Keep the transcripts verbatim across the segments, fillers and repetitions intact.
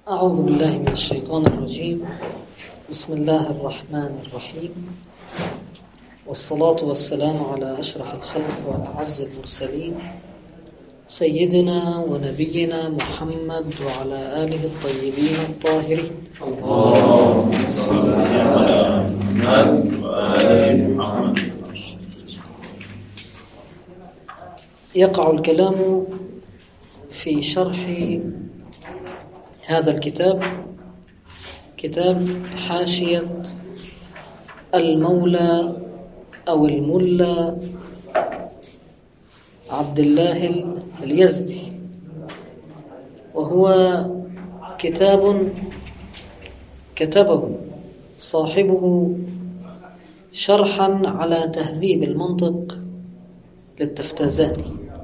أعوذ بالله من الشيطان الرجيم. بسم الله الرحمن الرحيم، والصلاة والسلام على أشرف الخلق وأعز المرسلين سيدنا ونبينا محمد وعلى آله الطيبين الطاهرين. اللهم صل على محمد وآل محمد. يقع الكلام في شرح هذا الكتاب، كتاب حاشية المولى أو الملا عبد الله اليزدي، وهو كتاب كتبه صاحبه شرحا على تهذيب المنطق للتفتازاني.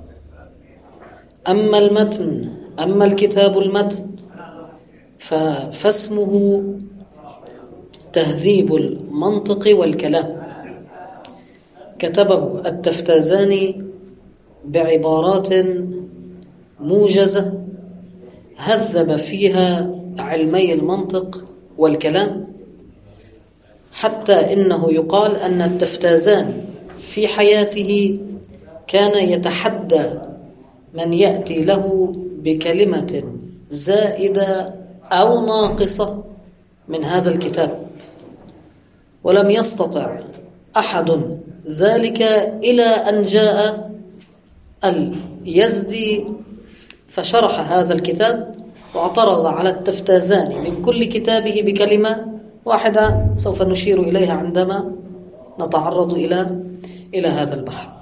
أما المتن أما الكتاب المتن فاسمه تهذيب المنطق والكلام. كتبه التفتازاني بعبارات موجزة هذب فيها علمي المنطق والكلام، حتى إنه يقال أن التفتازاني في حياته كان يتحدى من يأتي له بكلمة زائدة أو ناقصة من هذا الكتاب، ولم يستطع أحد ذلك إلى أن جاء اليزدي فشرح هذا الكتاب واعترض على التفتازاني من كل كتابه بكلمة واحدة سوف نشير إليها عندما نتعرض إلى إلى هذا البحث.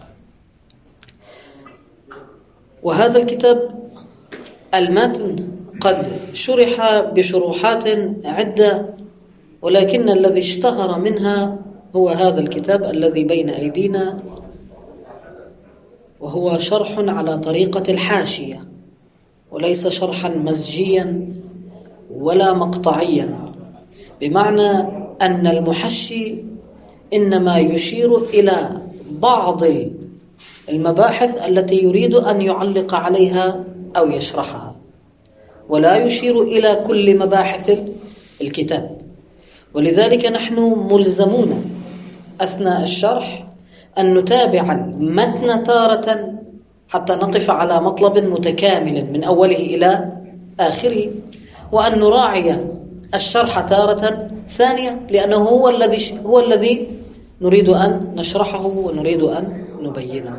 وهذا الكتاب المتن قد شرح بشروحات عدة، ولكن الذي اشتهر منها هو هذا الكتاب الذي بين أيدينا، وهو شرح على طريقة الحاشية وليس شرحا مزجيا ولا مقطعيا، بمعنى أن المحشي إنما يشير إلى بعض المباحث التي يريد أن يعلق عليها أو يشرحها، ولا يشير إلى كل مباحث الكتاب. ولذلك نحن ملزمون أثناء الشرح أن نتابع المتن تارة حتى نقف على مطلب متكامل من أوله إلى آخره، وأن نراعي الشرح تارة ثانية، لأنه هو الذي هو الذي نريد أن نشرحه ونريد أن نبينه.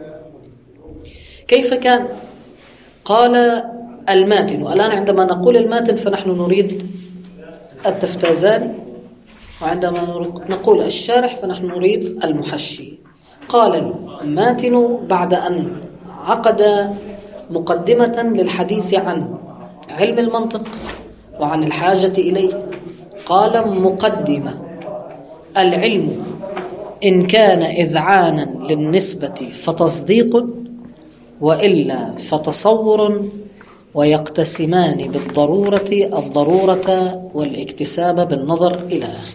كيف كان؟ قال الماتن، والآن عندما نقول الماتن فنحن نريد التفتازاني، وعندما نقول الشارح فنحن نريد المحشي. قال الماتن بعد أن عقد مقدمة للحديث عن علم المنطق وعن الحاجة إليه، قال مقدمة: العلم إن كان إذعانا للنسبة فتصديق، وإلا فتصور، ويقتسمان بالضرورة الضرورة والاكتساب بالنظر إلى آخره.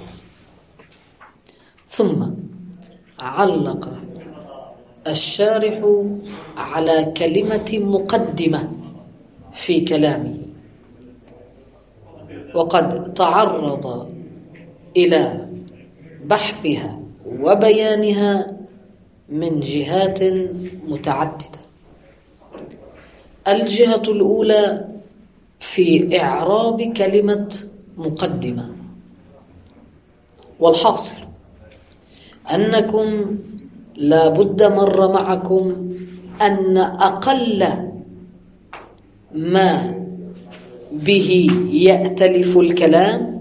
ثم علق الشارح على كلمة مقدمة في كلامه، وقد تعرض إلى بحثها وبيانها من جهات متعددة. الجهة الأولى في إعراب كلمة مقدمة، والحاصل أنكم لا بد مر معكم أن أقل ما به يأتلف الكلام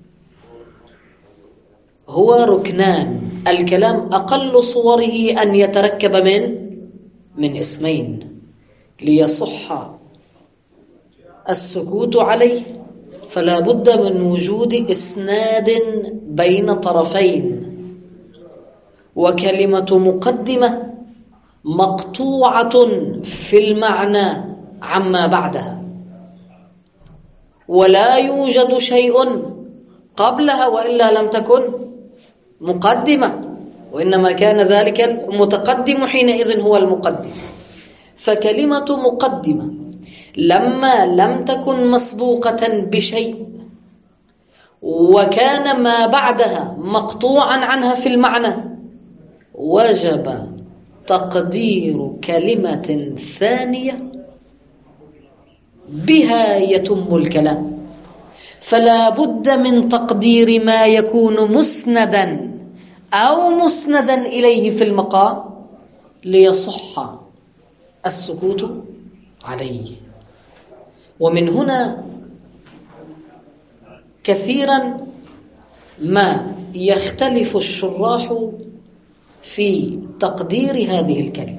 هو ركنان. الكلام أقل صوره أن يتركب من من اسمين ليصح السكوت عليه، فلا بد من وجود إسناد بين طرفين. وكلمة مقدمة مقطوعة في المعنى عما بعدها، ولا يوجد شيء قبلها وإلا لم تكن مقدمة، وإنما كان ذلك المتقدم حينئذ هو المقدم. فكلمة مقدمة لما لم تكن مسبوقة بشيء وكان ما بعدها مقطوعا عنها في المعنى، وجب تقدير كلمة ثانية بها يتم الكلام. فلا بد من تقدير ما يكون مسندا أو مسندا إليه في المقام ليصح السكوت عليه. ومن هنا كثيرا ما يختلف الشراح في تقدير هذه الكلمة،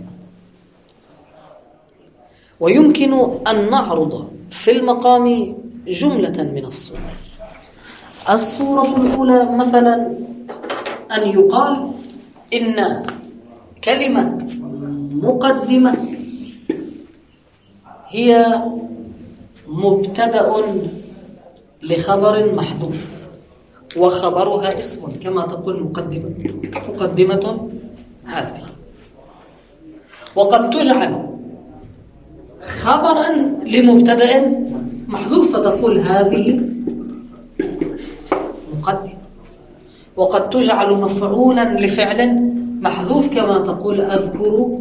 ويمكن أن نعرض في المقام جملة من الصور. الصورة الأولى مثلا أن يقال إن كلمة مقدمة هي مبتدأ لخبر محذوف وخبرها اسم، كما تقول مقدمة مقدمة هذه، وقد تجعل خبرا لمبتدأ محذوف فتقول هذه مقدمة، وقد تجعل مفعولا لفعل محذوف كما تقول أذكر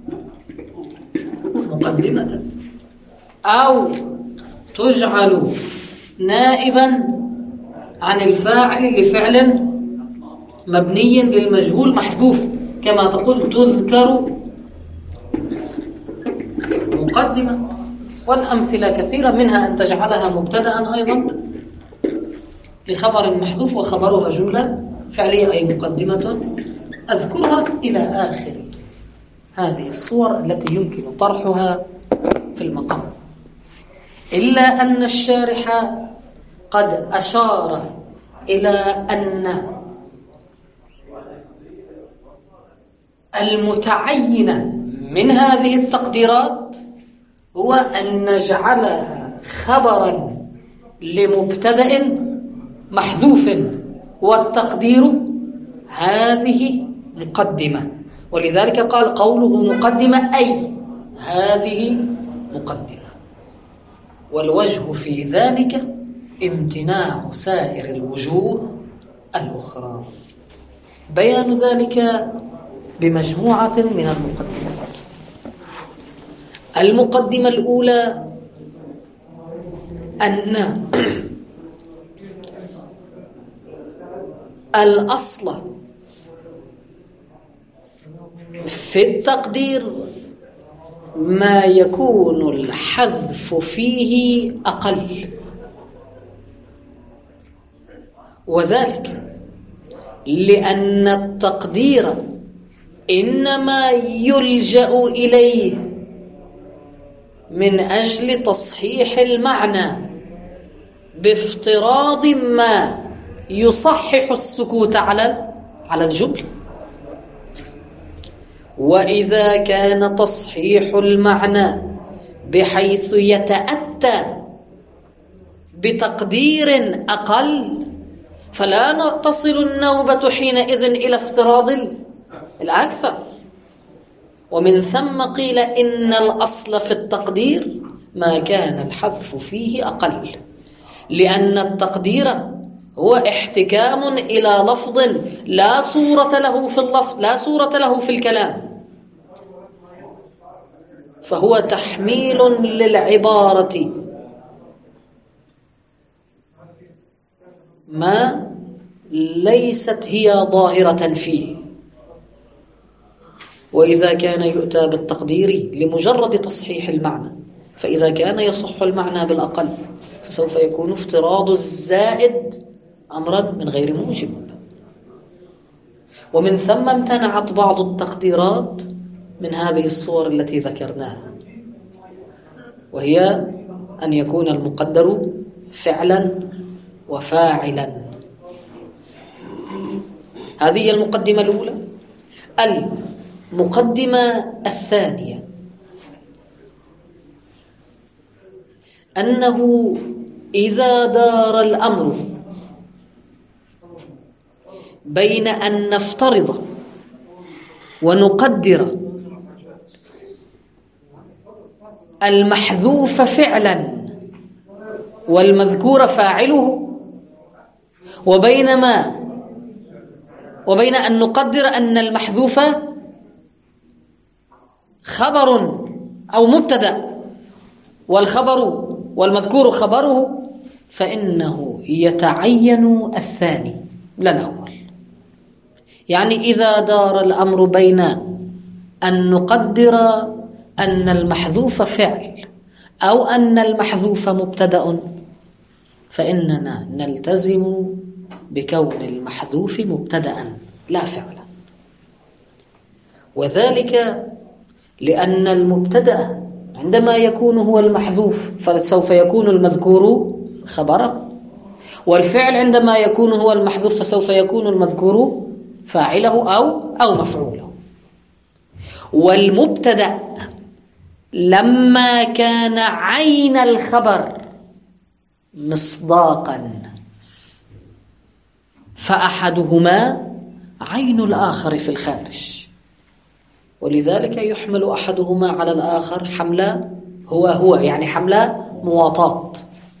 مقدمة، أو تجعل نائبا عن الفاعل لفعل مبني للمجهول محذوف كما تقول تذكر مقدمة. والأمثلة كثيرة، منها أن تجعلها مبتدأ أيضا لخبر محذوف وخبرها جملة فعلية أي مقدمة أذكرها إلى آخر هذه الصور التي يمكن طرحها في المقام. إلا أن الشارح قد أشار إلى أن المتعين من هذه التقديرات هو أن نجعلها خبرا لمبتدأ محذوف، والتقدير هذه مقدمة، ولذلك قال قوله مقدمة أي هذه مقدمة. والوجه في ذلك امتناع سائر الوجوه الأخرى. بيان ذلك بمجموعة من المقدمات. المقدمة الأولى أن الأصل في التقدير ما يكون الحذف فيه أقل، وذلك لأن التقدير إنما يلجأ إليه من أجل تصحيح المعنى بافتراض ما يصحح السكوت على على الجملة. وإذا كان تصحيح المعنى بحيث يتأتى بتقدير أقل فلا تصل النوبة حينئذ إلى افتراض الأكثر. ومن ثم قيل إن الأصل في التقدير ما كان الحذف فيه أقل، لأن التقدير هو احتكام إلى لفظ لا صورة له في اللفظ لا صورة له في الكلام، فهو تحميل للعبارة ما ليست هي ظاهرة فيه. وإذا كان يؤتى بالتقدير لمجرد تصحيح المعنى، فإذا كان يصح المعنى بالأقل فسوف يكون افتراض الزائد أمرا من غير موجب. ومن ثم امتنعت بعض التقديرات من هذه الصور التي ذكرناها، وهي أن يكون المقدر فعلا وفاعلا. هذه المقدمة الأولى. المقدمة الثانية أنه إذا دار الأمر بين أن نفترض ونقدر المحذوف فعلا والمذكور فاعله، وبينما وبين أن نقدر أن المحذوف خبر أو مبتدأ والخبر والمذكور خبره، فإنه يتعين الثاني لا الأول. يعني إذا دار الأمر بين أن نقدر أن المحذوف فعل أو أن المحذوف مبتدأ، فإننا نلتزم بكون المحذوف مبتدأ لا فعلا، وذلك لأن المبتدأ عندما يكون هو المحذوف فسوف يكون المذكور خبره، والفعل عندما يكون هو المحذوف فسوف يكون المذكور فاعله أو أو مفعوله. والمبتدأ لما كان عين الخبر مصداقا فأحدهما عين الآخر في الخارج، ولذلك يحمل أحدهما على الآخر حمل هو هو يعني حمل مواطاة.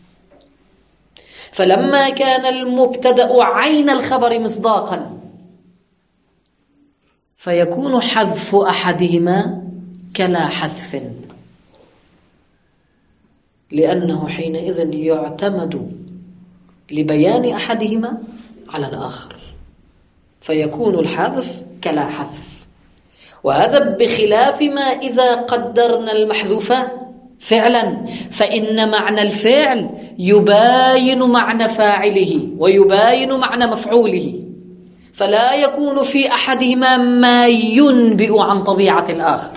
فلما كان المبتدأ عين الخبر مصداقا فيكون حذف أحدهما كلا حذف، لأنه حينئذ يعتمد لبيان أحدهما على الآخر، فيكون الحذف كلا حذف. وهذا بخلاف ما إذا قدرنا المحذوف فعلا، فإن معنى الفعل يباين معنى فاعله ويباين معنى مفعوله، فلا يكون في أحدهما ما ينبئ عن طبيعة الآخر.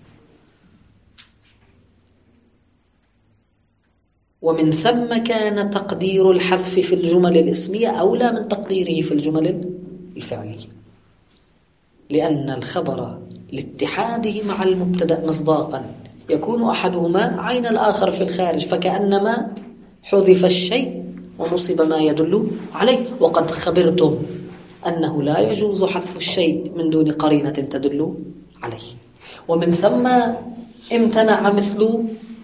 ومن ثم كان تقدير الحذف في الجمل الاسمية أولى من تقديره في الجمل الفعلية، لأن الخبر لاتحاده مع المبتدأ مصداقا يكون أحدهما عين الآخر في الخارج، فكأنما حذف الشيء ونصب ما يدل عليه. وقد خبرتم أنه لا يجوز حذف الشيء من دون قرينة تدل عليه. ومن ثم امتنع مثل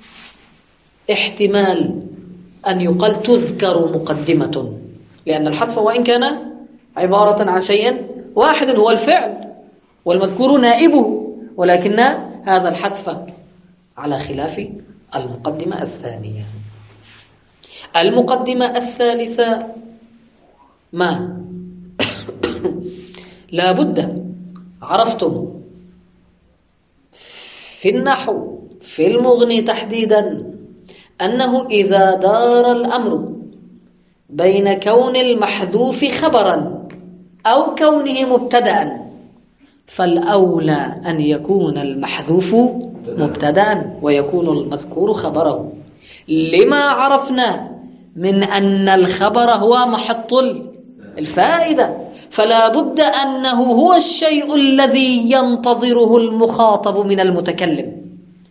احتمال أن يقال تذكر مقدمة، لأن الحذف وإن كان عبارة عن شيء واحد هو الفعل والمذكور نائبه، ولكن هذا الحذف على خلاف المقدمة الثانية. المقدمة الثالثة ما لا بد عرفتم في النحو في المغني تحديدا أنه إذا دار الأمر بين كون المحذوف خبرا أو كونه مبتدأ فالأولى أن يكون المحذوف مبتدأ ويكون المذكور خبره، لما عرفنا من أن الخبر هو محط الفائدة، فلا بد أنه هو الشيء الذي ينتظره المخاطب من المتكلم،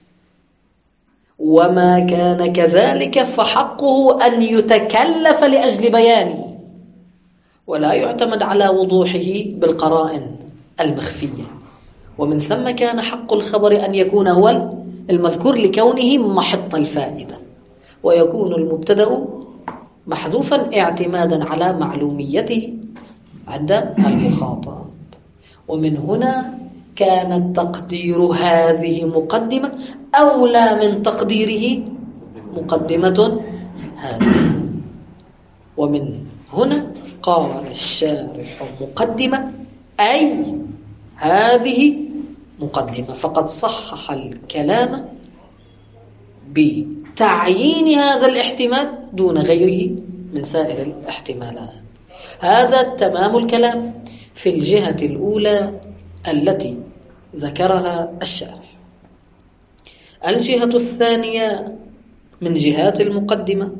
وما كان كذلك فحقه أن يتكلف لأجل بيانه، ولا يعتمد على وضوحه بالقرائن المخفية. ومن ثم كان حق الخبر أن يكون هو المذكور لكونه محط الفائدة، ويكون المبتدأ محذوفا اعتمادا على معلوميته عند المخاطب. ومن هنا كان تقدير هذه مقدمة أولى من تقديره مقدمة هذه. ومن هنا قال الشارح مقدمة أي هذه مقدمة، فقد صحح الكلام بتعيين هذا الاحتمال دون غيره من سائر الاحتمالات. هذا تمام الكلام في الجهة الأولى التي ذكرها الشارح. الجهة الثانية من جهات المقدمة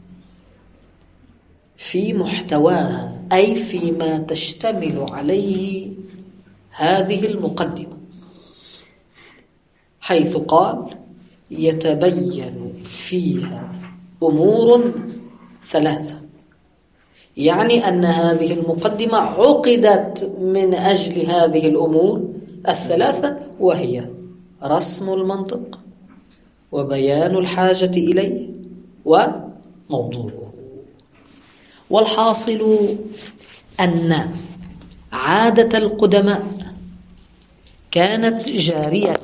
في محتواها، أي فيما تشتمل عليه هذه المقدمة، حيث قال يتبين فيها أمور ثلاثة، يعني أن هذه المقدمة عقدت من أجل هذه الأمور الثلاثة، وهي رسم المنطق وبيان الحاجة إليه وموضوعه. والحاصل أن عادة القدماء كانت جارية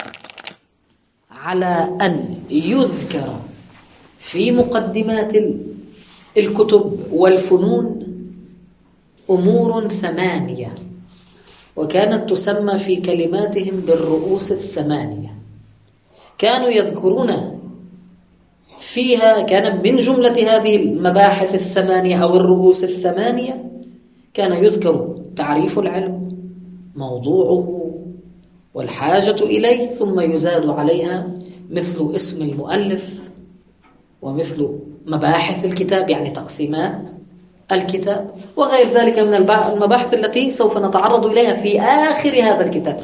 على أن يذكر في مقدمات الكتب والفنون أمور ثمانية، وكانت تسمى في كلماتهم بالرؤوس الثمانية. كانوا يذكرون فيها، كان من جملة هذه المباحث الثمانية أو الرؤوس الثمانية كان يذكر تعريف العلم، موضوعه، والحاجة إليه، ثم يزاد عليها مثل اسم المؤلف ومثل مباحث الكتاب يعني تقسيمات الكتاب وغير ذلك من المباحث التي سوف نتعرض إليها في آخر هذا الكتاب.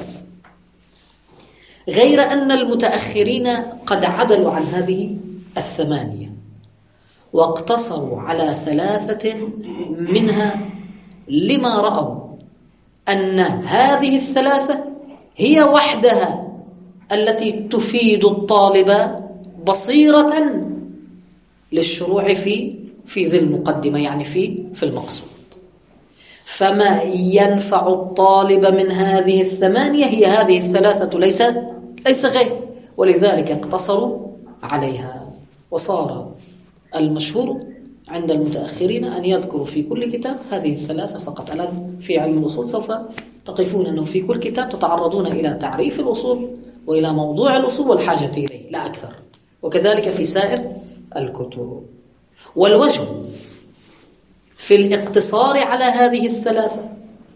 غير أن المتأخرين قد عدلوا عن هذه الثمانية واقتصروا على ثلاثة منها لما رأوا أن هذه الثلاثة هي وحدها التي تفيد الطالب بصيرة للشروع في في ذي المقدمة، يعني في في المقصود. فما ينفع الطالب من هذه الثمانية هي هذه الثلاثة، ليس ليس غير، ولذلك اقتصروا عليها. وصار المشهور عند المتأخرين أن يذكروا في كل كتاب هذه الثلاثة فقط. الآن في علم الأصول سوف تقفون أنه في كل كتاب تتعرضون إلى تعريف الأصول وإلى موضوع الأصول والحاجة إليه، لا أكثر. وكذلك في سائر الكتب. والوجه في الاقتصار على هذه الثلاثة،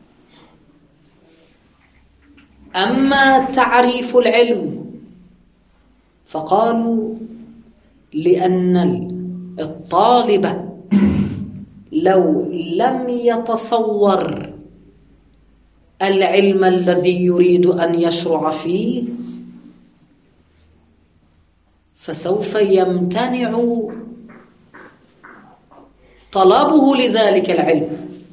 أما تعريف العلم فقالوا لأن الطالب لو لم يتصور العلم الذي يريد أن يشرع فيه فسوف يمتنع طلبه لذلك العلم،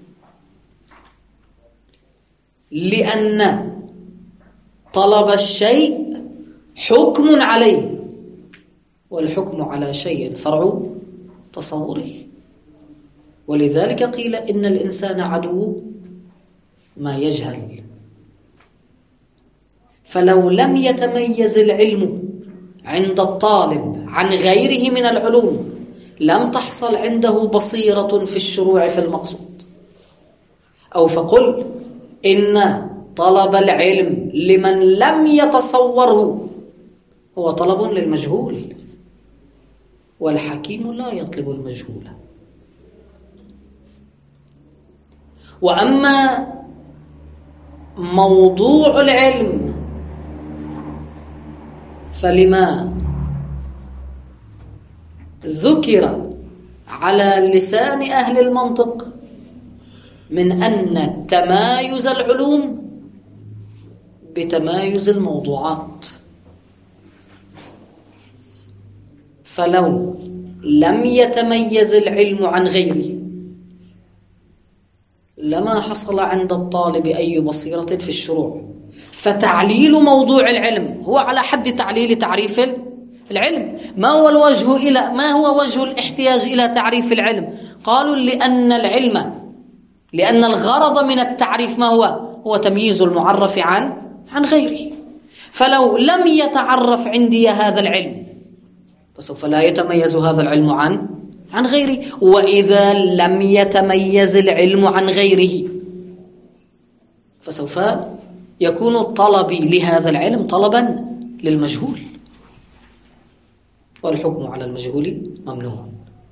لأن طلب الشيء حكم عليه، والحكم على شيء فرع تصوره. ولذلك قيل إن الإنسان عدو ما يجهل. فلو لم يتميز العلم عند الطالب عن غيره من العلوم لم تحصل عنده بصيرة في الشروع في المقصود. أو فقل إن طلب العلم لمن لم يتصوره هو طلب للمجهول، والحكيم لا يطلب المجهول. وأما موضوع العلم فلما ذكر على لسان أهل المنطق من أن تمايز العلوم بتمايز الموضوعات، فلو لم يتميز العلم عن غيره لما حصل عند الطالب أي بصيرة في الشروع. فتعليل موضوع العلم هو على حد تعليل تعريف العلم. ما هو الوجه إلى ما هو وجه الاحتياج إلى تعريف العلم؟ قالوا لأن العلم لأن الغرض من التعريف ما هو؟ هو تمييز المعرف عن عن غيره. فلو لم يتعرف عندي هذا العلم فسوف لا يتميز هذا العلم عن عن غيره. وإذا لم يتميز العلم عن غيره فسوف يكون طلبي لهذا العلم طلبا للمجهول، والحكم على المجهول ممنوع.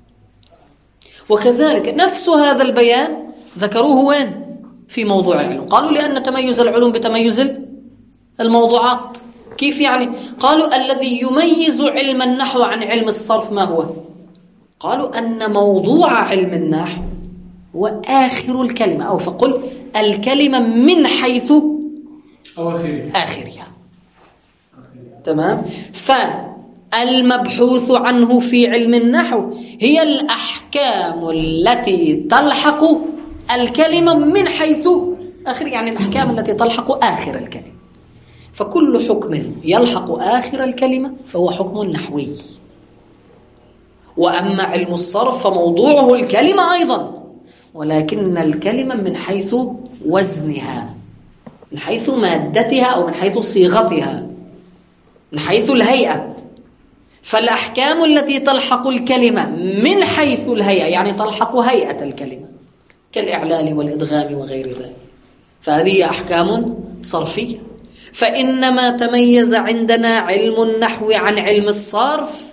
وكذلك نفس هذا البيان ذكروه وين؟ في موضوع العلم. قالوا لأن تميز العلوم بتميز الموضوعات. كيف يعني؟ قالوا الذي يميز علم النحو عن علم الصرف ما هو؟ قالوا أن موضوع علم النحو هو آخر الكلمة، أو فقل الكلمة من حيث آخرها. تمام؟ فالمبحوث عنه في علم النحو هي الأحكام التي تلحق الكلمة من حيث آخر، يعني الأحكام التي تلحق آخر الكلمة. فكل حكم يلحق آخر الكلمة فهو حكم نحوي. وأما علم الصرف فموضوعه الكلمة أيضا، ولكن الكلمة من حيث وزنها، من حيث مادتها أو من حيث صيغتها، من حيث الهيئة. فالأحكام التي تلحق الكلمة من حيث الهيئة يعني تلحق هيئة الكلمة كالإعلال والإدغام وغير ذلك، فهذه أحكام صرفية. فإنما تميز عندنا علم النحو عن علم الصرف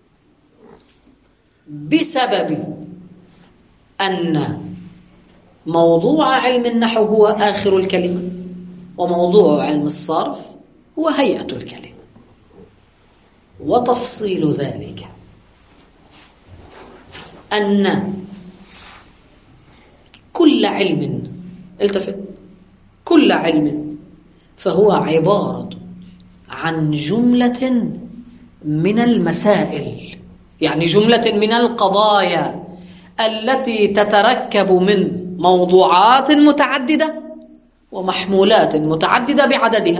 بسبب أن موضوع علم النحو هو آخر الكلمة، وموضوع علم الصرف هو هيئة الكلمة. وتفصيل ذلك أن كل علم، التفت، كل علم فهو عبارة عن جملة من المسائل، يعني جملة من القضايا التي تتركب من موضوعات متعددة ومحمولات متعددة بعددها،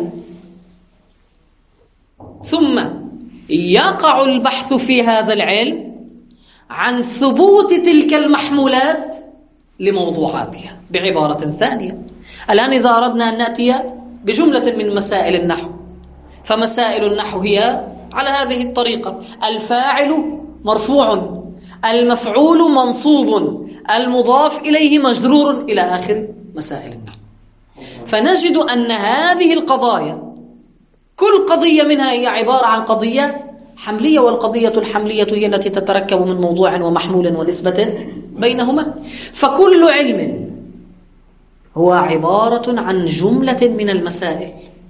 ثم يقع البحث في هذا العلم عن ثبوت تلك المحمولات لموضوعاتها. بعبارة ثانية، الآن إذا أردنا أن نأتي بجملة من مسائل النحو، فمسائل النحو هي على هذه الطريقة: الفاعل مرفوع، المفعول منصوب، المضاف إليه مجرور، إلى آخر مسائل النحو. فنجد أن هذه القضايا كل قضية منها هي عبارة عن قضية حملية، والقضية الحملية هي التي تتركب من موضوع ومحمول ونسبة بينهما. فكل علم هو عبارة عن جملة من المسائل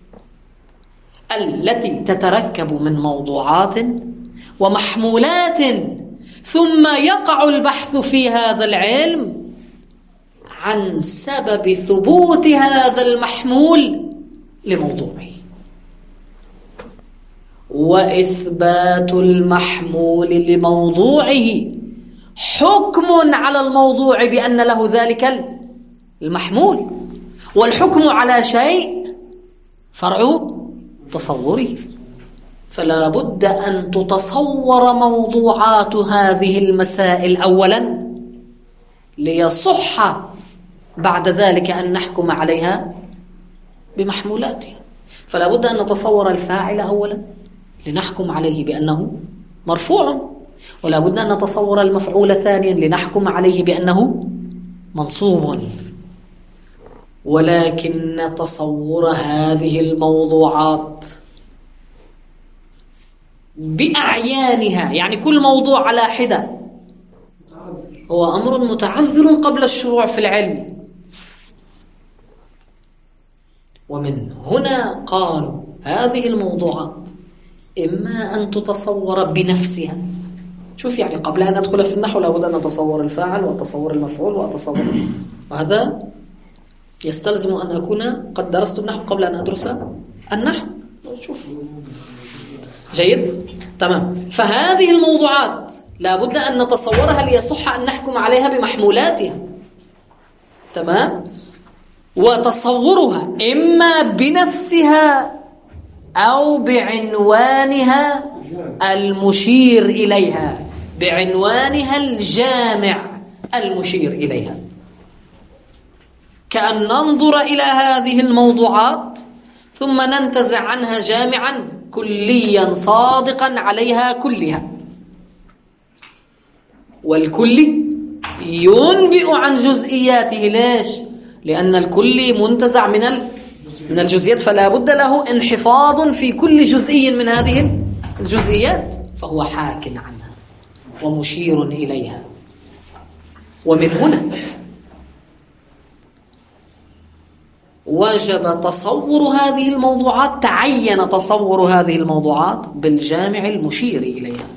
التي تتركب من موضوعات ومحمولات، ثم يقع البحث في هذا العلم عن سبب ثبوت هذا المحمول لموضوعه. وإثبات المحمول لموضوعه حكم على الموضوع بأن له ذلك المحمول، والحكم على شيء فرع تصوره. فلا بد أن تتصور موضوعات هذه المسائل أولا ليصح بعد ذلك أن نحكم عليها بمحمولاتها. فلا بد أن نتصور الفاعل أولا لنحكم عليه بأنه مرفوع، ولا بد أن نتصور المفعول ثانيا لنحكم عليه بأنه منصوب. ولكن تصور هذه الموضوعات بأعيانها، يعني كل موضوع على حدة، هو أمر متعذر قبل الشروع في العلم. ومن هنا قالوا هذه الموضوعات إما أن تتصور بنفسها. شوف، يعني قبل أن ندخل في النحو لابد أن نتصور الفاعل وأتصور المفعول وأتصور، وهذا يستلزم أن أكون قد درست النحو قبل أن أدرس النحو. شوف، جيد، تمام. فهذه الموضوعات لابد أن نتصورها ليصح أن نحكم عليها بمحمولاتها، تمام. وتصورها إما بنفسها أو بعنوانها المشير إليها، بعنوانها الجامع المشير إليها، كأن ننظر إلى هذه الموضوعات ثم ننتزع عنها جامعا كليا صادقا عليها كلها. والكل ينبئ عن جزئياته. ليش؟ لأن الكل منتزع من من الجزئيات، فلا بد له انحفاظ في كل جزئي من هذه الجزئيات، فهو حاك عنها ومشير إليها. ومن هنا وجب تصور هذه الموضوعات، تعين تصور هذه الموضوعات بالجامع المشير إليها،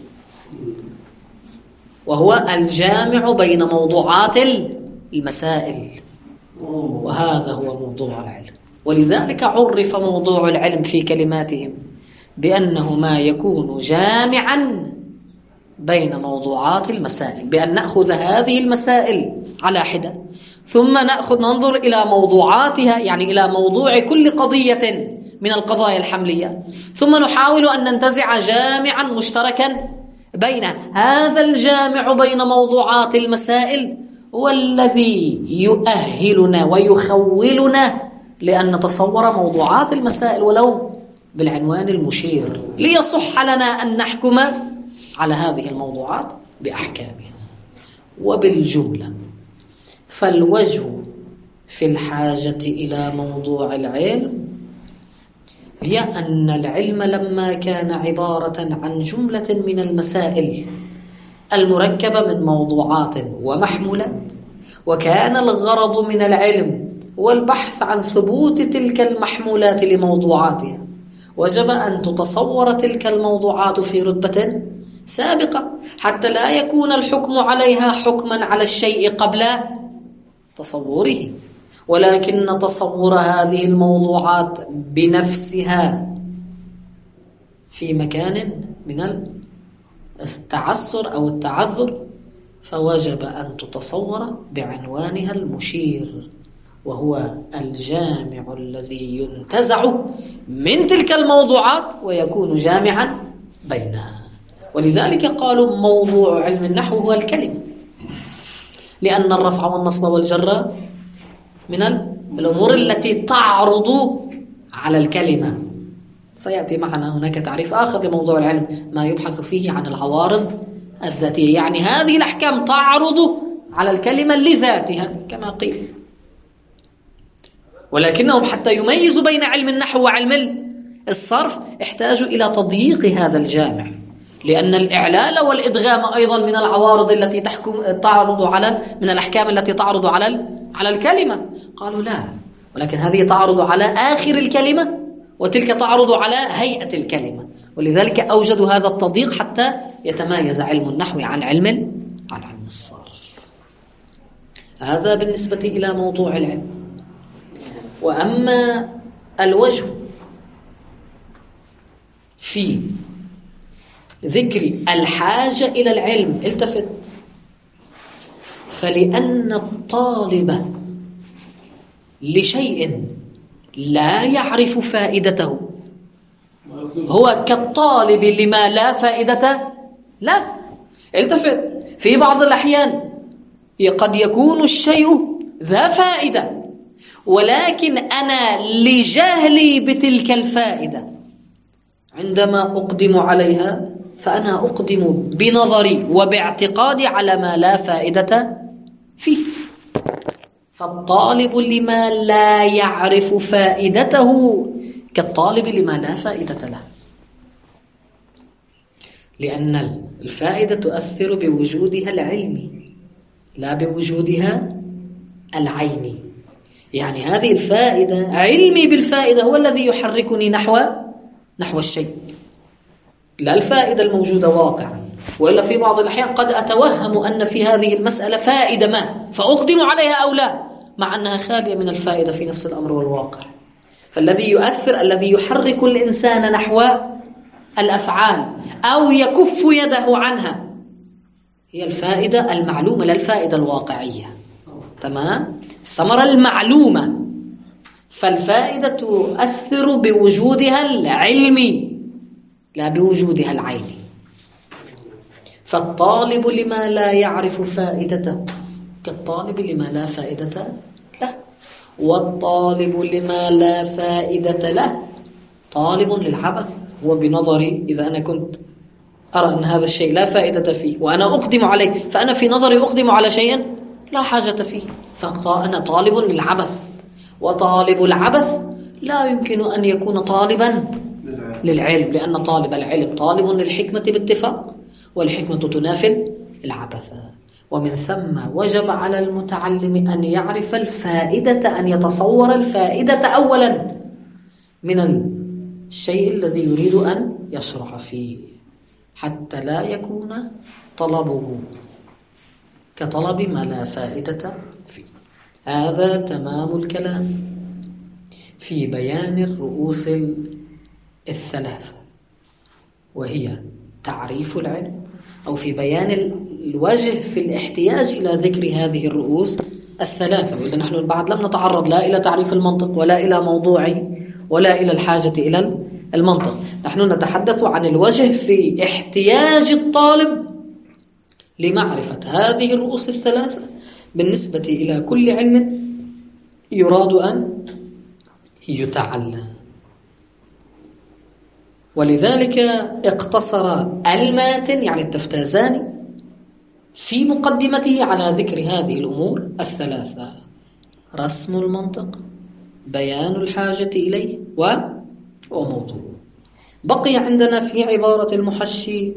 وهو الجامع بين موضوعات المسائل، وهذا هو موضوع العلم. ولذلك عرف موضوع العلم في كلماتهم بأنه ما يكون جامعا بين موضوعات المسائل، بأن نأخذ هذه المسائل على حدة ثم نأخذ ننظر إلى موضوعاتها، يعني إلى موضوع كل قضية من القضايا الحملية، ثم نحاول أن ننتزع جامعا مشتركا بين هذا الجامع بين موضوعات المسائل هو الذي يؤهلنا ويخولنا لأن نتصور موضوعات المسائل ولو بالعنوان المشير، ليصح لنا أن نحكم على هذه الموضوعات بأحكامها. وبالجملة فالوجه في الحاجة إلى موضوع العلم هي أن العلم لما كان عبارة عن جملة من المسائل المركبة من موضوعات ومحمولات، وكان الغرض من العلم والبحث عن ثبوت تلك المحمولات لموضوعاتها، وجب أن تتصور تلك الموضوعات في رتبة سابقة حتى لا يكون الحكم عليها حكما على الشيء قبل تصوره، ولكن تصور هذه الموضوعات بنفسها في مكان من التعسر أو التعذر، فوجب أن تتصور بعنوانها المشير، وهو الجامع الذي ينتزع من تلك الموضوعات ويكون جامعا بينها. ولذلك قالوا موضوع علم النحو هو الكلمة، لأن الرفع والنصب والجر من الأمور التي تعرض على الكلمة. سيأتي معنا هناك تعريف آخر لموضوع العلم، ما يبحث فيه عن العوارض الذاتية، يعني هذه الأحكام تعرض على الكلمة لذاتها كما قيل. ولكنهم حتى يميزوا بين علم النحو وعلم الصرف احتاجوا إلى تضييق هذا الجامع، لأن الإعلال والإدغام أيضا من العوارض التي تحكم تعرض على من الأحكام التي تعرض على على الكلمة. قالوا لا، ولكن هذه تعرض على آخر الكلمة وتلك تعرض على هيئة الكلمة، ولذلك أوجدوا هذا التضييق حتى يتميز علم النحو عن علم عن علم الصرف. هذا بالنسبة إلى موضوع العلم. وأما الوجه في ذكر الحاجة إلى العلم، التفت، فلأن الطالب لشيء لا يعرف فائدته هو كالطالب لما لا فائدة لا. التفت، في بعض الأحيان قد يكون الشيء ذا فائدة، ولكن أنا لجهلي بتلك الفائدة عندما أقدم عليها فأنا أقدم بنظري وباعتقادي على ما لا فائدة فيه. فالطالب لما لا يعرف فائدته كالطالب لما لا فائدة له، لأن الفائدة تؤثر بوجودها العلمي لا بوجودها العيني. يعني هذه الفائدة، علمي بالفائدة هو الذي يحركني نحو نحو الشيء، لا الفائدة الموجودة واقعا. وإلا في بعض الأحيان قد أتوهم أن في هذه المسألة فائدة ما فأقدم عليها أو لا، مع أنها خالية من الفائدة في نفس الأمر والواقع. فالذي يؤثر، الذي يحرك الإنسان نحو الأفعال أو يكف يده عنها هي الفائدة المعلومة لا الفائدة الواقعية. تمام؟ الثمرة المعلومة، فالفائدة تؤثر بوجودها العلمي لا بوجودها العيني. فالطالب لما لا يعرف فائدته كالطالب لما لا فائدة له، والطالب لما لا فائدة له طالب للعبث. هو بنظري إذا أنا كنت أرى أن هذا الشيء لا فائدة فيه وأنا أقدم عليه، فأنا في نظري أقدم على شيء لا حاجة فيه، فأنا طالب للعبث. وطالب العبث لا يمكن أن يكون طالبا للعلم، لأن طالب العلم طالب للحكمة باتفاق، والحكمة تنافي العبث. ومن ثم وجب على المتعلم أن يعرف الفائدة، أن يتصور الفائدة أولا من الشيء الذي يريد أن يشرح فيه، حتى لا يكون طلبه كطلب ما لا فائدة فيه. هذا تمام الكلام في بيان الرؤوس الثلاثة، وهي تعريف العلم، أو في بيان الوجه في الاحتياج إلى ذكر هذه الرؤوس الثلاثة. وإذا نحن بعد لم نتعرض لا إلى تعريف المنطق ولا إلى موضوع ولا إلى الحاجة إلى المنطق. نحن نتحدث عن الوجه في احتياج الطالب لمعرفة هذه الرؤوس الثلاثة بالنسبة إلى كل علم يراد أن يتعلم. ولذلك اقتصر الماتن يعني التفتازاني في مقدمته على ذكر هذه الأمور الثلاثة: رسم المنطق، بيان الحاجة إليه، وموضوع. بقي عندنا في عبارة المحشي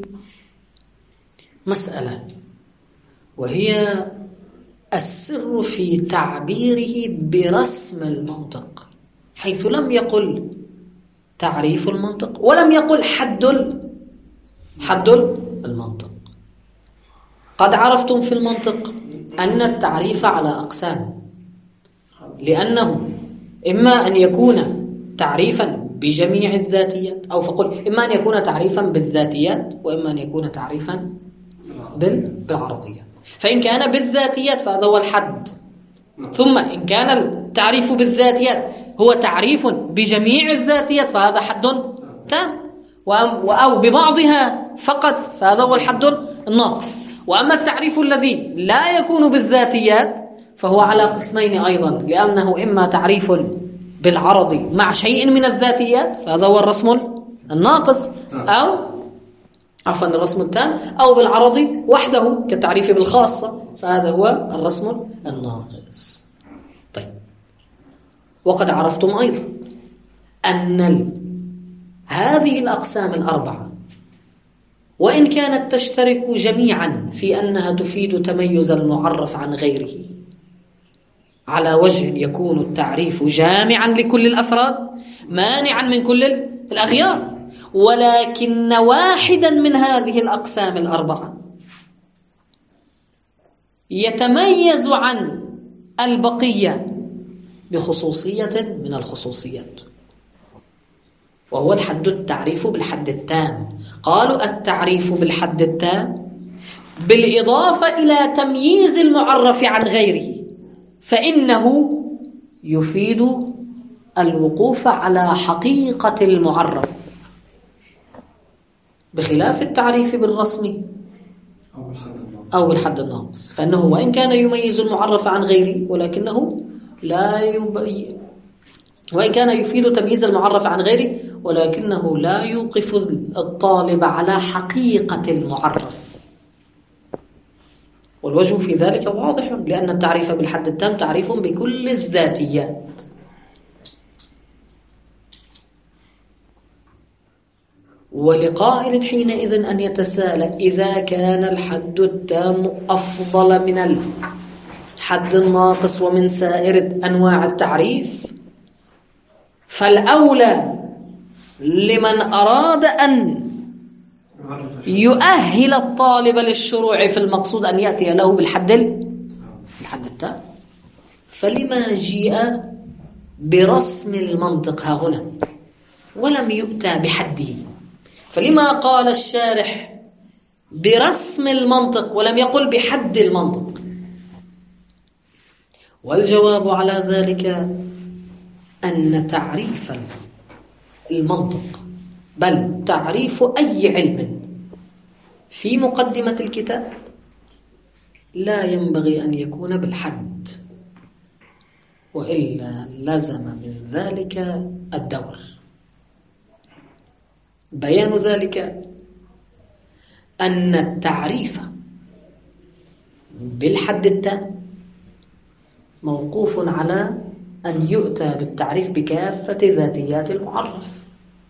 مسألة، وهي السر في تعبيره برسم المنطق، حيث لم يقل تعريف المنطق ولم يقل حد حد المنطق. قد عرفتم في المنطق أن التعريف على أقسام، لأنه إما أن يكون تعريفا بجميع الذاتيات، أو فقل إما أن يكون تعريفا بالذاتيات، وإما أن يكون تعريفا بالعرضيات. فإن كان بالذاتيات فهذا هو الحد، ثم إن كان التعريف بالذاتيات هو تعريف بجميع الذاتيات فهذا حد تام، أو ببعضها فقط فهذا هو الحد الناقص. وأما التعريف الذي لا يكون بالذاتيات فهو على قسمين أيضا، لأنه إما تعريف بالعرض مع شيء من الذاتيات فهذا هو الرسم الناقص، أو عفوا الرسم التام، أو بالعرض وحده كالتعريف بالخاصة فهذا هو الرسم الناقص. طيب، وقد عرفتم أيضا أن هذه الأقسام الأربعة وإن كانت تشترك جميعا في أنها تفيد تميز المعرف عن غيره على وجه يكون التعريف جامعا لكل الأفراد مانعا من كل الأغيار، ولكن واحدا من هذه الأقسام الأربعة يتميز عن البقية بخصوصية من الخصوصيات، وهو الحد التعريف بالحد التام. قالوا التعريف بالحد التام بالإضافة إلى تمييز المعرف عن غيره فإنه يفيد الوقوف على حقيقة المعرف، بخلاف التعريف بالرسم أو بالحد الناقص، فإنه وإن كان يميز المعرف عن غيره ولكنه لا يبين، وإن كان يفيد تمييز المعرف عن غيره ولكنه لا يوقف الطالب على حقيقة المعرف. والوجه في ذلك واضح، لأن التعريف بالحد التام تعريف بكل الذاتيات. ولقائل حينئذ أن يتساءل: إذا كان الحد التام أفضل من الحد الناقص ومن سائر أنواع التعريف، فالأولى لمن أراد أن يؤهل الطالب للشروع في المقصود أن يأتي له بالحد الحد التام، فلما جيء برسم المنطق ها هنا ولم يؤتى بحده؟ فلما قال الشارح برسم المنطق ولم يقل بحد المنطق؟ والجواب على ذلك أن تعريف المنطق، بل تعريف أي علم في مقدمة الكتاب، لا ينبغي أن يكون بالحد، وإلا لزم من ذلك الدور. بيان ذلك أن التعريف بالحد التام موقوف على أن يؤتى بالتعريف بكافة ذاتيات المعرف،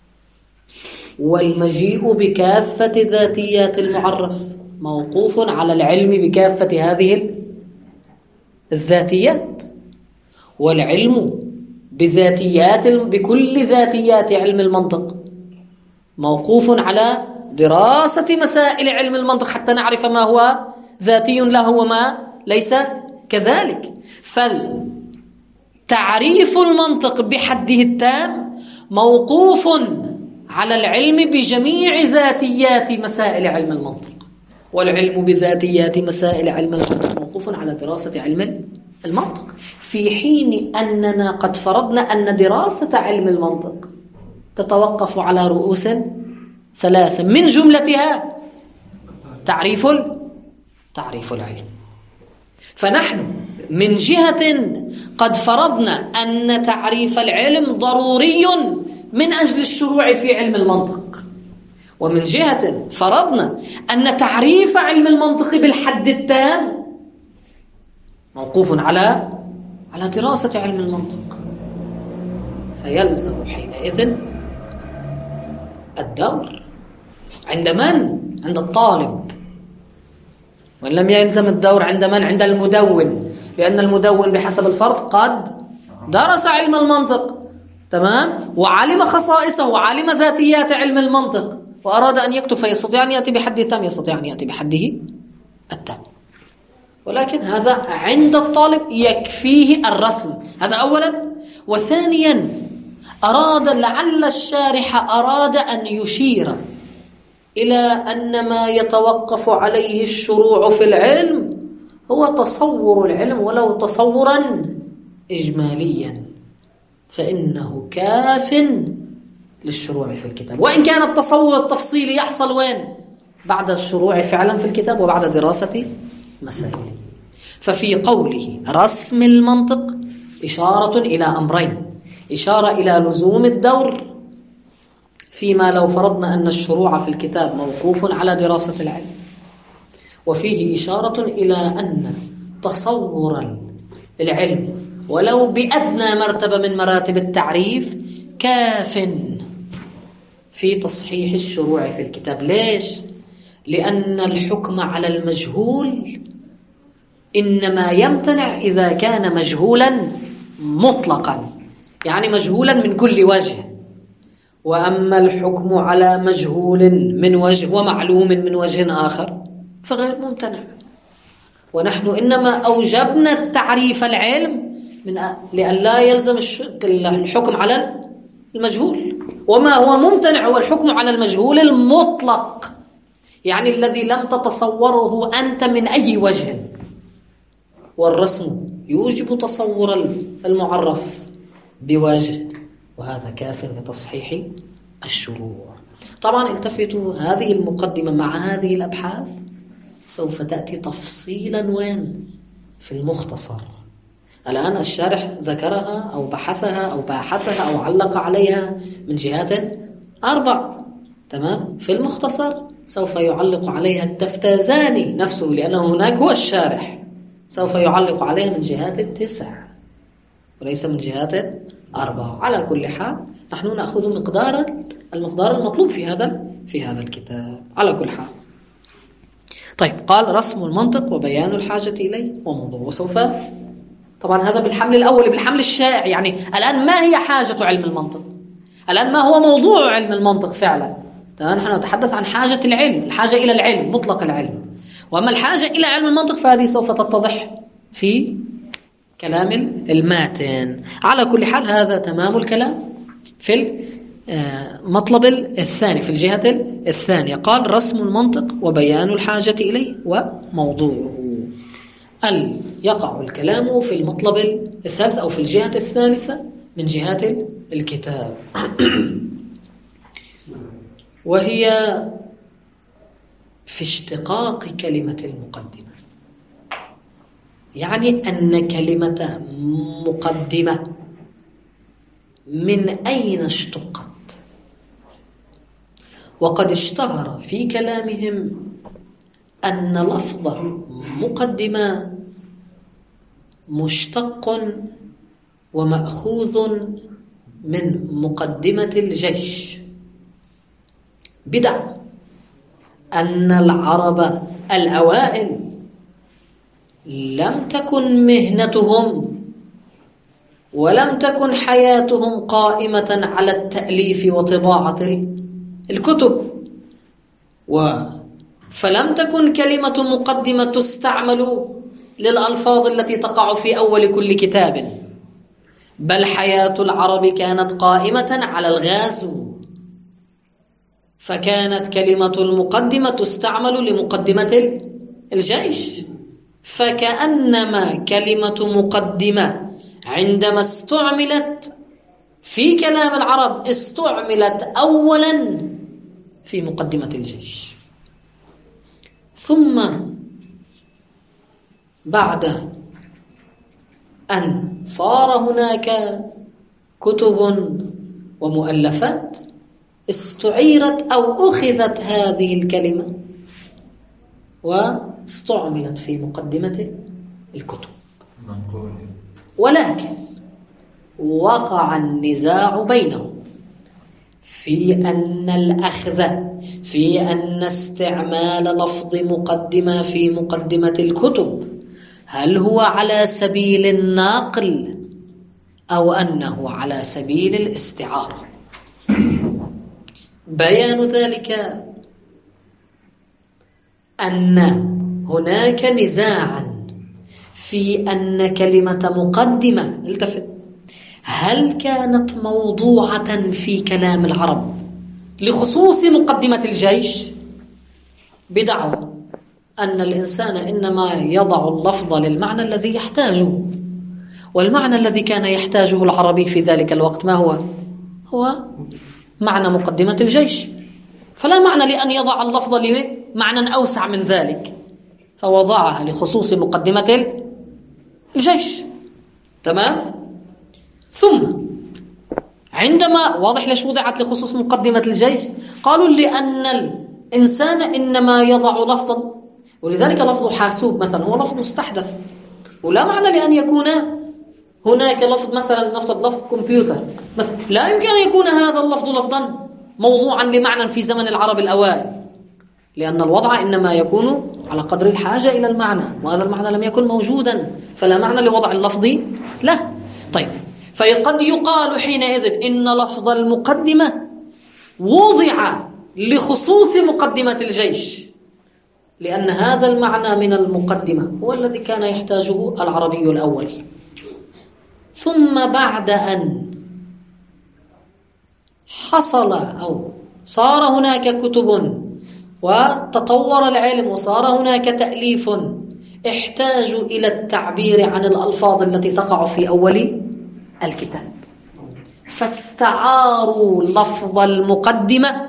والمجيء بكافة ذاتيات المعرف موقوف على العلم بكافة هذه الذاتيات، والعلم بذاتيات بكل ذاتيات علم المنطق موقوف على دراسة مسائل علم المنطق حتى نعرف ما هو ذاتي له وما ليس كذلك. فالتعريف المنطق بحده التام موقوف على العلم بجميع ذاتيات مسائل علم المنطق، والعلم بذاتيات مسائل علم المنطق موقوف على دراسة علم المنطق، في حين أننا قد فرضنا أن دراسة علم المنطق تتوقف على رؤوس ثلاثة من جملتها تعريف تعريف العلم. فنحن من جهة قد فرضنا أن تعريف العلم ضروري من أجل الشروع في علم المنطق، ومن جهة فرضنا أن تعريف علم المنطق بالحد التام موقوف على على دراسة علم المنطق. فيلزم حينئذ الدور عند من؟ عند الطالب. وإن لم يلزم الدور عند من؟ عند المدون، لأن المدون بحسب الفرض قد درس علم المنطق، تمام، وعلم خصائصه وعلم ذاتيات علم المنطق، وأراد أن يكتب فيستطيع أن يأتي بحده التام، يستطيع أن يأتي بحده التام. ولكن هذا عند الطالب يكفيه الرسم، هذا أولا. وثانيا أراد لعل الشارح أراد أن يشير إلى أن ما يتوقف عليه الشروع في العلم هو تصور العلم ولو تصورا إجماليا، فإنه كاف للشروع في الكتاب، وإن كان التصور التفصيلي يحصل وين؟ بعد الشروع فعلا في الكتاب وبعد دراسة مسائله. ففي قوله رسم المنطق إشارة إلى أمرين: إشارة إلى لزوم الدور فيما لو فرضنا أن الشروع في الكتاب موقوف على دراسة العلم، وفيه إشارة إلى أن تصور العلم ولو بأدنى مرتبة من مراتب التعريف كاف في تصحيح الشروع في الكتاب. ليش؟ لأن الحكم على المجهول إنما يمتنع إذا كان مجهولا مطلقا، يعني مجهولا من كل وجه. وأما الحكم على مجهول من وجه ومعلوم من وجه آخر فغير ممتنع. ونحن إنما أوجبنا التعريف العلم من لأن لا يلزم الحكم على المجهول، وما هو ممتنع هو الحكم على المجهول المطلق، يعني الذي لم تتصوره أنت من أي وجه. والرسم يوجب تصور المعرف بوجه، وهذا كاف لتصحيح الشروع. طبعا التفتوا، هذه المقدمة مع هذه الأبحاث سوف تأتي تفصيلا وين؟ في المختصر. الآن الشارح ذكرها أو بحثها أو باحثها أو علق عليها من جهات أربع، تمام. في المختصر سوف يعلق عليها التفتازاني نفسه، لأنه هناك هو الشارح، سوف يعلق عليها من جهات تسع وليس من جهات أربعة. على كل حال نحن نأخذ مقدار المقدار المطلوب في هذا في هذا الكتاب على كل حال. طيب، قال رسم المنطق وبيان الحاجة إليه وموضوع. وسوف طبعا هذا بالحمل الأول بالحمل الشائع، يعني الآن ما هي حاجة علم المنطق؟ الآن ما هو موضوع علم المنطق فعلا؟ تمام، نحن نتحدث عن حاجة العلم، الحاجة إلى العلم، مطلق العلم. وأما الحاجة إلى علم المنطق فهذه سوف تتضح في كلام الماتن. على كل حال هذا تمام الكلام في المطلب الثاني، في الجهة الثانية. قال رسم المنطق وبيان الحاجة إليه وموضوعه. ال يقع الكلام في المطلب الثالث أو في الجهة الثالثة من جهات الكتاب، وهي في اشتقاق كلمة المقدمة. يعني أن كلمة مقدمة من أين اشتقت؟ وقد اشتهر في كلامهم أن لفظ مقدمة مشتق ومأخوذ من مقدمة الجيش، بدعوى أن العرب الأوائل لم تكن مهنتهم ولم تكن حياتهم قائمة على التأليف وطباعة الكتب، فلم تكن كلمة مقدمة تستعمل للألفاظ التي تقع في أول كل كتاب، بل حياة العرب كانت قائمة على الغزو، فكانت كلمة المقدمة تستعمل لمقدمة الجيش. فكأنما كلمة مقدمة عندما استعملت في كلام العرب استعملت أولا في مقدمة الجيش، ثم بعد أن صار هناك كتب ومؤلفات استعيرت أو أخذت هذه الكلمة واستعملت في مقدمة الكتب. ولكن وقع النزاع بينهم في أن الأخذ في أن استعمال لفظ مقدمة في مقدمة الكتب هل هو على سبيل النقل أو أنه على سبيل الاستعارة. بيان ذلك أن هناك نزاعا في أن كلمة مقدمة التفت هل كانت موضوعة في كلام العرب لخصوص مقدمة الجيش بدعوى أن الإنسان إنما يضع اللفظ للمعنى الذي يحتاجه، والمعنى الذي كان يحتاجه العربي في ذلك الوقت ما هو؟ هو معنى مقدمة الجيش، فلا معنى لأن يضع اللفظ لمعنى أوسع من ذلك، فوضعها لخصوص مقدمة الجيش. تمام؟ ثم عندما واضح ليش وضعت لخصوص مقدمة الجيش؟ قالوا لأن الإنسان إنما يضع لفظا، ولذلك لفظ حاسوب مثلا هو لفظ مستحدث، ولا معنى لأن يكون هناك لفظ مثلا نفترض لفظ كمبيوتر مثلا لا يمكن أن يكون هذا اللفظ لفظا موضوعا لمعنى في زمن العرب الأوائل، لأن الوضع إنما يكون على قدر الحاجة إلى المعنى، وهذا المعنى لم يكن موجودا فلا معنى لوضع اللفظ له. طيب، فقد يقال حينئذ إن لفظ المقدمة وضع لخصوص مقدمة الجيش، لأن هذا المعنى من المقدمة هو الذي كان يحتاجه العربي الأول. ثم بعد أن حصل أو صار هناك كتب وتطور العلم وصار هناك تأليف احتاجوا إلى التعبير عن الألفاظ التي تقع في أول الكتاب، فاستعاروا لفظ المقدمة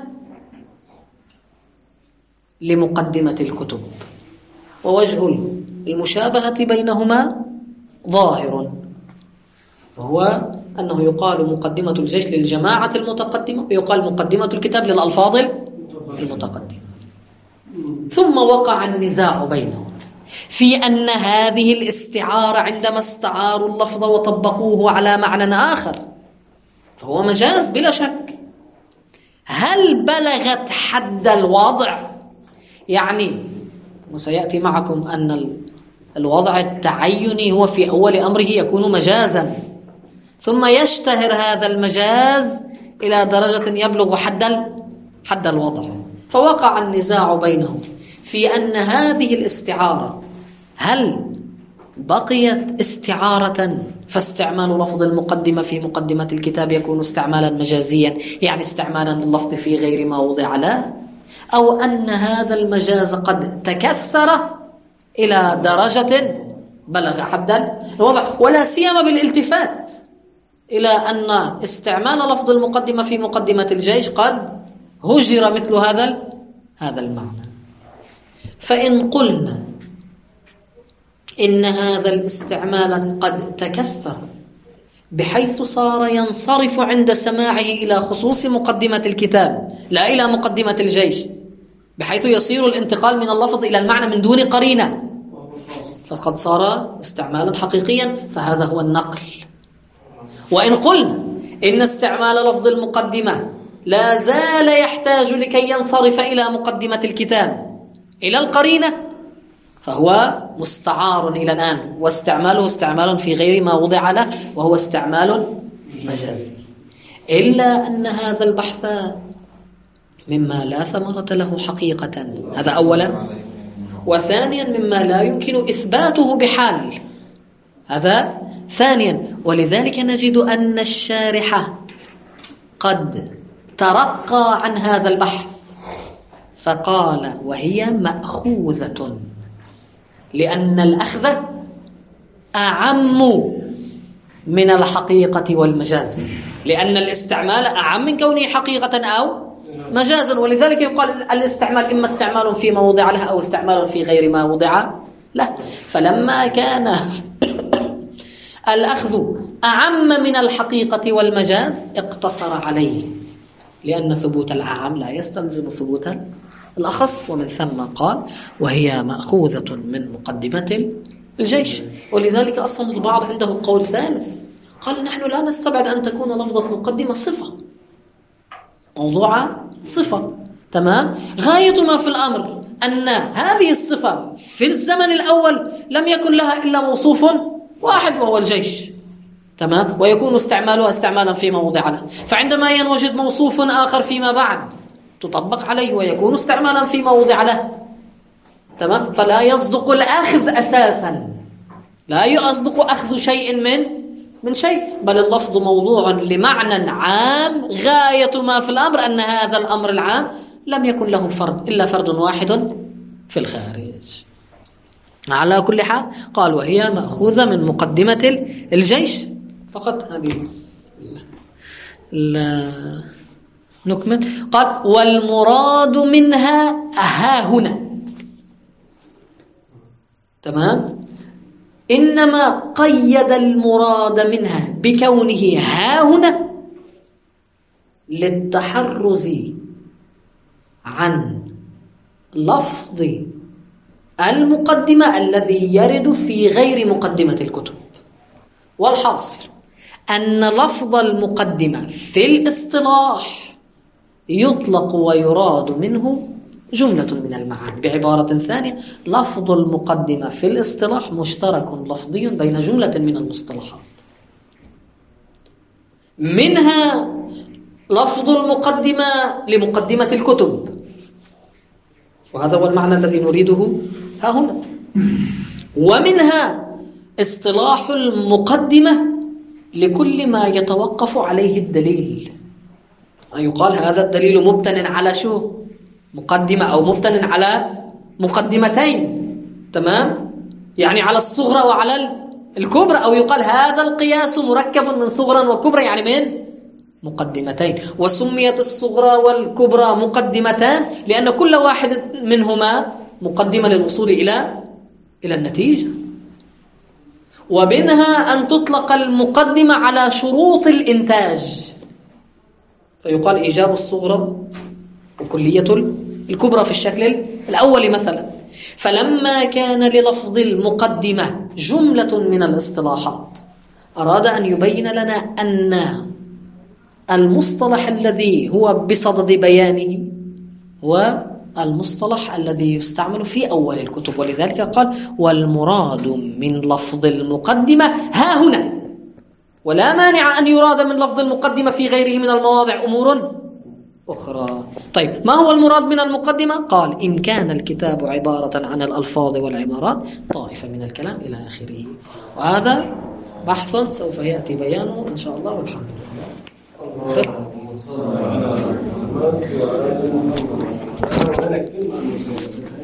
لمقدمة الكتب، ووجه المشابهة بينهما ظاهر، وهو أنه يقال مقدمة الجيش للجماعة المتقدمة ويقال مقدمة الكتاب للألفاظ المتقدمة. ثم وقع النزاع بينهم في أن هذه الاستعارة عندما استعاروا اللفظ وطبقوه على معنى آخر فهو مجاز بلا شك. هل بلغت حد الوضع؟ يعني وسيأتي معكم أن الوضع التعيني هو في أول أمره يكون مجازا، ثم يشتهر هذا المجاز إلى درجة يبلغ حد حد الوضع. فوقع النزاع بينهم في أن هذه الاستعارة هل بقيت استعارة فاستعمال لفظ المقدمة في مقدمة الكتاب يكون استعمالا مجازيا، يعني استعمالا اللفظ في غير ما وضع له، أو أن هذا المجاز قد تكثر إلى درجة بلغ حد الوضع، ولا سيما بالالتفات إلى أن استعمال لفظ المقدمة في مقدمة الجيش قد هجر مثل هذا هذا المعنى. فإن قلنا إن هذا الاستعمال قد تكثر بحيث صار ينصرف عند سماعه إلى خصوص مقدمة الكتاب لا إلى مقدمة الجيش، بحيث يصير الانتقال من اللفظ إلى المعنى من دون قرينة، فقد صار استعمالا حقيقيا، فهذا هو النقل. وإن قلنا إن استعمال لفظ المقدمة لا زال يحتاج لكي ينصرف إلى مقدمة الكتاب إلى القرينة، فهو مستعار إلى الآن، واستعماله استعمال في غير ما وضع له، وهو استعمال مجازي. إلا أن هذا البحث مما لا ثمرة له حقيقة، هذا أولا، وثانيا مما لا يمكن إثباته بحال، هذا ثانيا. ولذلك نجد أن الشارح قد ترقى عن هذا البحث فقال وهي مأخوذة لأن الأخذ أعم من الحقيقة والمجاز، لأن الاستعمال أعم من كونه حقيقة أو مجازا، ولذلك يقال الاستعمال إما استعمال في موضع له أو استعمال في غير ما وضع له. فلما كان الأخذ أعم من الحقيقة والمجاز اقتصر عليه، لأن ثبوت الأعم لا يستلزم ثبوت الأخص، ومن ثم قال وهي مأخوذة من مقدمة الجيش. ولذلك أصلا البعض عنده قول ثالث، قال نحن لا نستبعد أن تكون لفظة مقدمة صفة، موضوع صفة، تمام. غاية ما في الأمر أن هذه الصفة في الزمن الأول لم يكن لها إلا موصوف واحد وهو الجيش، تمام، ويكون استعمالها استعمالا في موضع له، فعندما ينوجد موصوف آخر فيما بعد تطبق عليه ويكون استعمالا في موضع له، تمام. فلا يصدق الأخذ أساسا، لا يصدق أخذ شيء من من شيء، بل اللفظ موضوع لمعنى عام. غاية ما في الأمر أن هذا الأمر العام لم يكن له فرد إلا فرد واحد في الخارج. على كل حال قال وهي مأخوذة من مقدمة الجيش فقط. هذه نكمل. قال والمراد منها ها هنا، تمام. إنما قيد المراد منها بكونه ها هنا للتحرز عن لفظ المقدمة الذي يرد في غير مقدمة الكتب. والحاصل أن لفظ المقدمة في الاصطلاح يطلق ويراد منه جملة من المعاني. بعبارة ثانية، لفظ المقدمة في الاصطلاح مشترك لفظي بين جملة من المصطلحات، منها لفظ المقدمة لمقدمة الكتب، وهذا هو المعنى الذي نريده ها هنا، ومنها اصطلاح المقدمة لكل ما يتوقف عليه الدليل، أن يقال هذا الدليل مبتن على شو؟ مقدمة، أو مبتن على مقدمتين، تمام، يعني على الصغرى وعلى الكبرى، أو يقال هذا القياس مركب من صغرى وكبرى يعني من مقدمتين. وسميت الصغرى والكبرى مقدمتان لأن كل واحد منهما مقدمة للوصول إلى إلى النتيجة. ومنها أن تطلق المقدمة على شروط الإنتاج، فيقال إيجاب الصغرى وكلية الكبرى في الشكل الأول مثلا. فلما كان للفظ المقدمة جملة من الاصطلاحات أراد أن يبين لنا أن المصطلح الذي هو بصدد بيانه هو المصطلح الذي يستعمل في أول الكتب، ولذلك قال والمراد من لفظ المقدمة ها هنا، ولا مانع أن يراد من لفظ المقدمة في غيره من المواضع أمور أخرى. طيب ما هو المراد من المقدمة؟ قال إن كان الكتاب عبارة عن الألفاظ والعبارات طائفة من الكلام إلى آخره. وهذا بحث سوف يأتي بيانه إن شاء الله، والحمد لله.